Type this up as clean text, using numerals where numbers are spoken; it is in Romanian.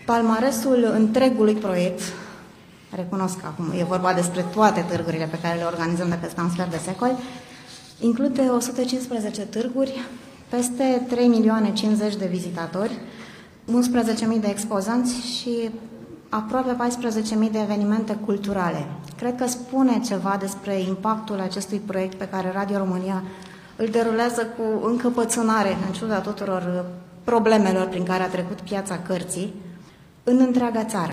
Palmaresul întregului proiect, recunosc că acum e vorba despre toate târgurile pe care le organizăm de peste un sfert de secol, include 115 târguri, peste 3.050.000 de vizitatori, 11.000 de expozanți și aproape 14.000 de evenimente culturale. Cred că spune ceva despre impactul acestui proiect pe care Radio România îl derulează cu încăpățânare, în ciuda tuturor problemelor prin care a trecut piața cărții, în întreaga țară.